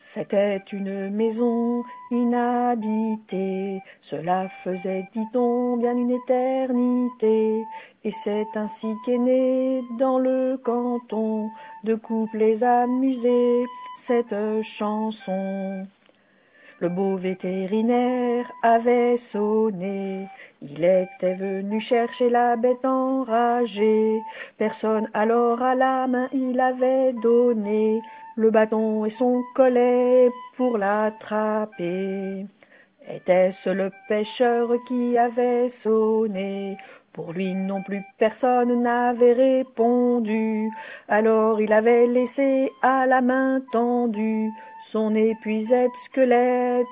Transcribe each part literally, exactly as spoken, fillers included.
C'était une maison inhabitée, cela faisait, dit-on, bien une éternité, et c'est ainsi qu'est née dans le canton de couplets amusés cette chanson. Le beau vétérinaire avait sonné, il était venu chercher la bête enragée. Personne alors à la main il avait donné le bâton et son collet pour l'attraper. Était-ce le pêcheur qui avait sonné? Pour lui non plus personne n'avait répondu. Alors il avait laissé à la main tendue son épuisé squelette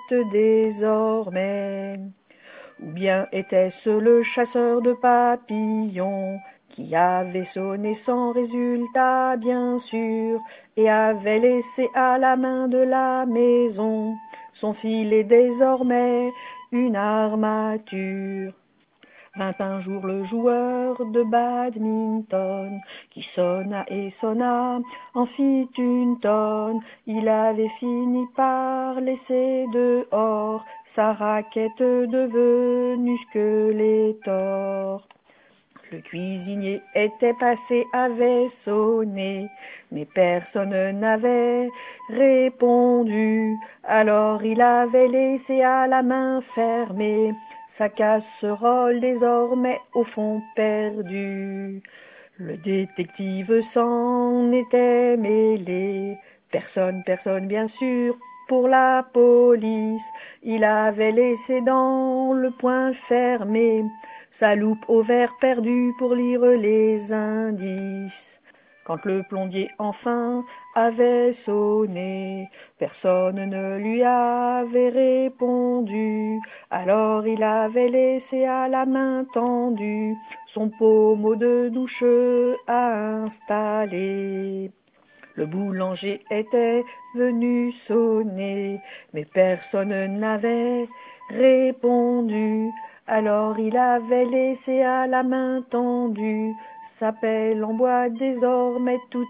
désormais. Ou bien était-ce le chasseur de papillons qui avait sonné sans résultat bien sûr et avait laissé à la main de la maison son filet désormais une armature. Vint un jour le joueur de badminton qui sonna et sonna, en fit une tonne. Il avait fini par laisser dehors sa raquette devenue Skeletor. Le cuisinier était passé, avait sonné, mais personne n'avait répondu. Alors il avait laissé à la main fermée sa casserole désormais au fond perdue. Le détective s'en était mêlé. Personne, personne bien sûr, pour la police. Il avait laissé dans le poing fermé sa loupe au verre perdu pour lire les indices. Quand le plombier enfin avait sonné, personne ne lui avait répondu. Alors il avait laissé à la main tendue son pommeau de douche à installer. Le boulanger était venu sonner, mais personne n'avait répondu. Alors il avait laissé à la main tendue sa pelle en bois désormais tout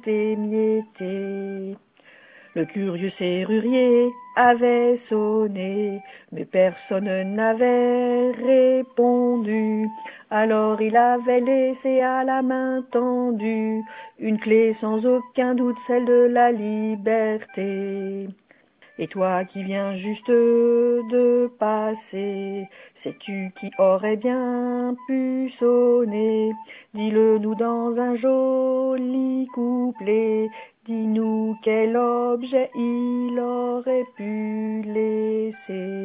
émietté. Le curieux serrurier avait sonné, mais personne n'avait répondu. Alors il avait laissé à la main tendue une clé sans aucun doute, celle de la liberté. Et toi qui viens juste de passer, sais-tu qui aurait bien pu sonner? Dis-le nous dans un joli couplet, dis-nous quel objet il aurait pu laisser.